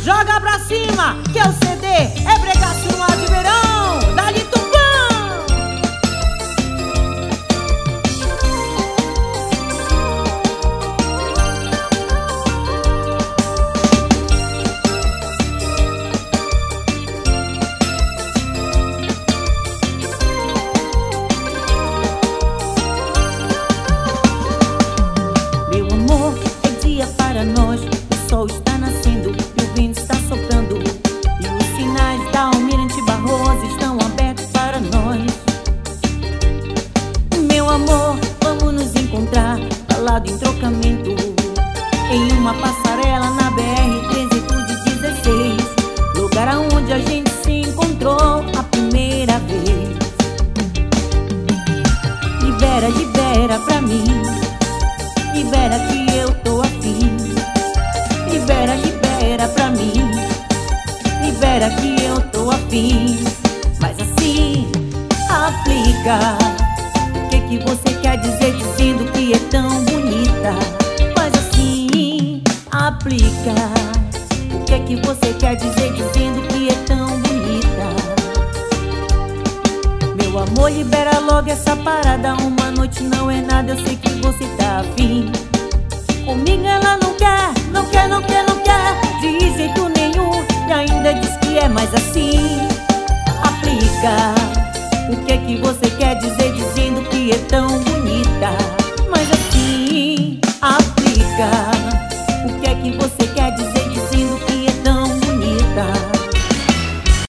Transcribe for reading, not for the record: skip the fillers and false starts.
Joga pra cima, que é o CD, é bregação lá de verão. Dá-lhe Tupã. Meu amor, é dia para nós. O sol está nascendo e o vento está soprando, e os sinais da Almirante Barroso estão abertos para nós. Meu amor, vamos nos encontrar falado em trocamento, em uma passarela na BR-316, lugar aonde a gente se encontrou a primeira vez. Libera, libera pra mim, libera que eu tô afim. Libera, libera pra mim, libera que eu tô afim. Mas assim, aplica. O que você quer dizer dizendo que é tão bonita? Mas assim, aplica. O que você quer dizer dizendo que é tão bonita? Meu amor, libera logo essa parada. Uma noite não é nada, eu sei que você tá afim. Comigo ela não quer, não quer, não quer, não quer de jeito nenhum, e ainda diz que é mais assim. Aplica. O que